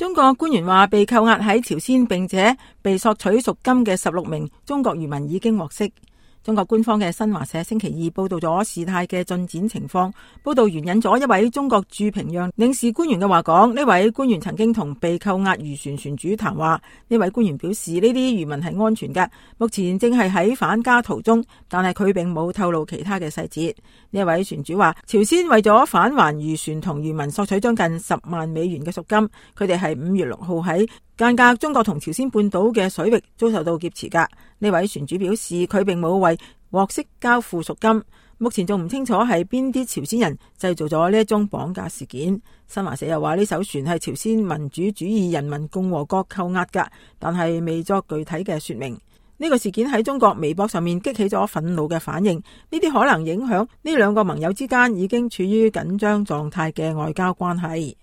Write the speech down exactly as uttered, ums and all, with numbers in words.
中國官員話，被扣押喺朝鮮並且被索取贖金嘅十六名中國漁民已經獲釋。中國官方嘅新華社星期二報道咗事態嘅進展情況，報道援引咗一位中國駐平壤領事官員嘅話講，呢位官員曾經同被扣押漁船船主談話。呢位官員表示，呢啲漁民係安全嘅，目前正係喺返家途中，但係佢並冇透露其他嘅細節。呢位船主話，朝鮮為咗返還漁船同漁民索取將近十萬美元嘅贖金，佢哋係五月六號喺間隔中國同朝鮮半島嘅水域遭受到劫持噶。呢位船主表示，佢並冇為獲釋交付贖金，目前仲唔清楚係邊啲朝鮮人製造咗呢一宗綁架事件。新華社又話，呢艘船係朝鮮民主主義人民共和國扣押噶，但係未作具體嘅說明。呢個事件喺中國微博上面激起咗憤怒嘅反應，呢啲可能影響呢兩個盟友之間已經處於緊張狀態嘅外交關係。